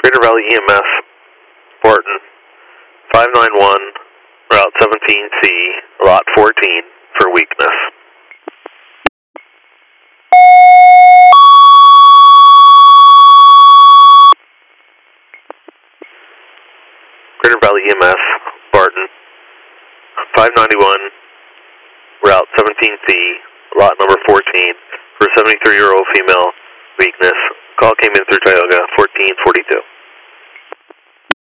Greater Valley EMS, Barton, 591, Route 17C, Lot 14, for weakness. Greater Valley EMS, Barton, 591, Route 17C, Lot number 14, for a 73-year-old female, weakness. Call came in through Tioga, 1442.